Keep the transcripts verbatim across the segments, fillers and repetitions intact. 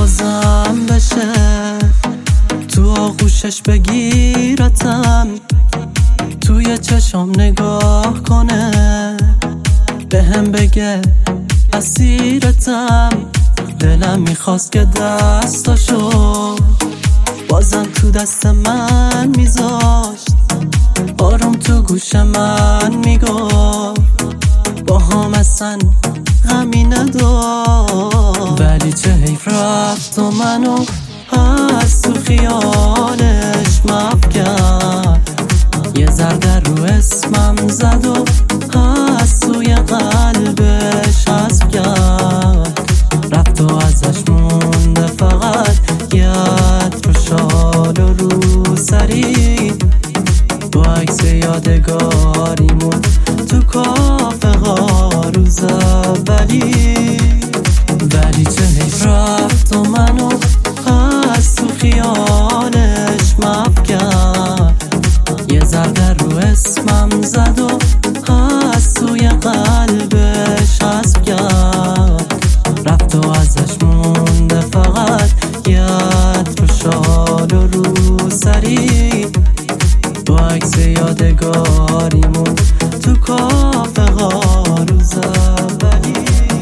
بازم بشه، تو آغوشش بگیرتم، توی چشم نگاه کنه، به هم بگه اسیرتم. دلم میخواست که دستاشو بازم تو دست من میذاشت، آروم تو گوش من میگفت با هم اصلا غمی نداشت. ولی چه حیف رفت و منو از تو خیالش مفکرد، یه ضربه رو اسمم زد و از توی قلبش حذف کرد. رفت و ازش مونده فقط ید رو شال و رو سری، با عکس یادگاریمون تو کافه ها روز اولی. ولی چه حیف رفت و منو از تو خیالش مفکرد، یه ضربه رو اسمم زد و از توی قلبش حذف کرد. رفت و ازش مونده فقط ید رو شال و رو سری، با عکس یادگاریمون تو کافه ها روز اولی.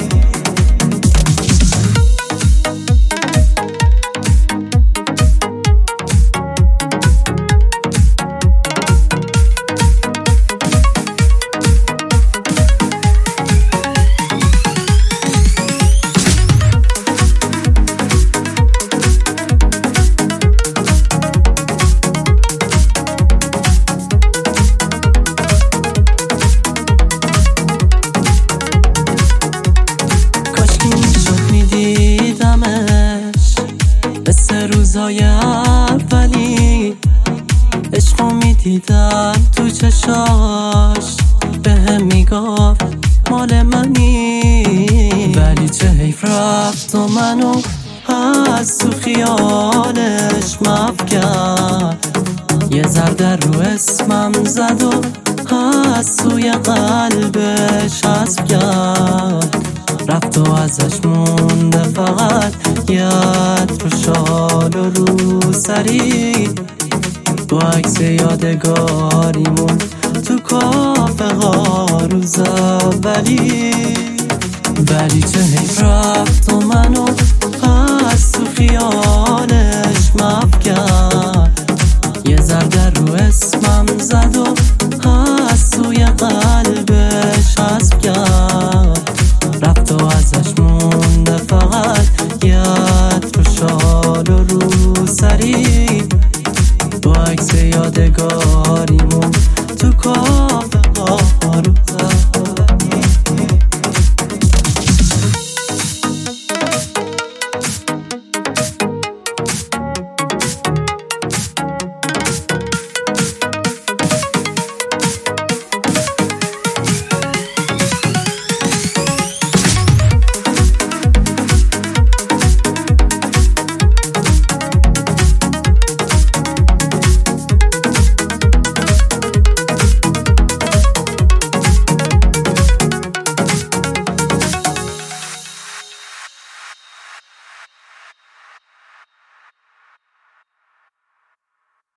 مثل روزای اولی عشقو میدیدم تو چشاش، به هم میگفت مال منی. ولی چه حیف رفت و منو از تو خیالش مفکرد، یه ضربه رو اسمم زد و از توی قلبش حذف کرد. رفت و ازش مونده فقط ید رو شال و رو سری، با عکس یادگاریمون تو کافه ها روز اولی. ولی چه حیف رفت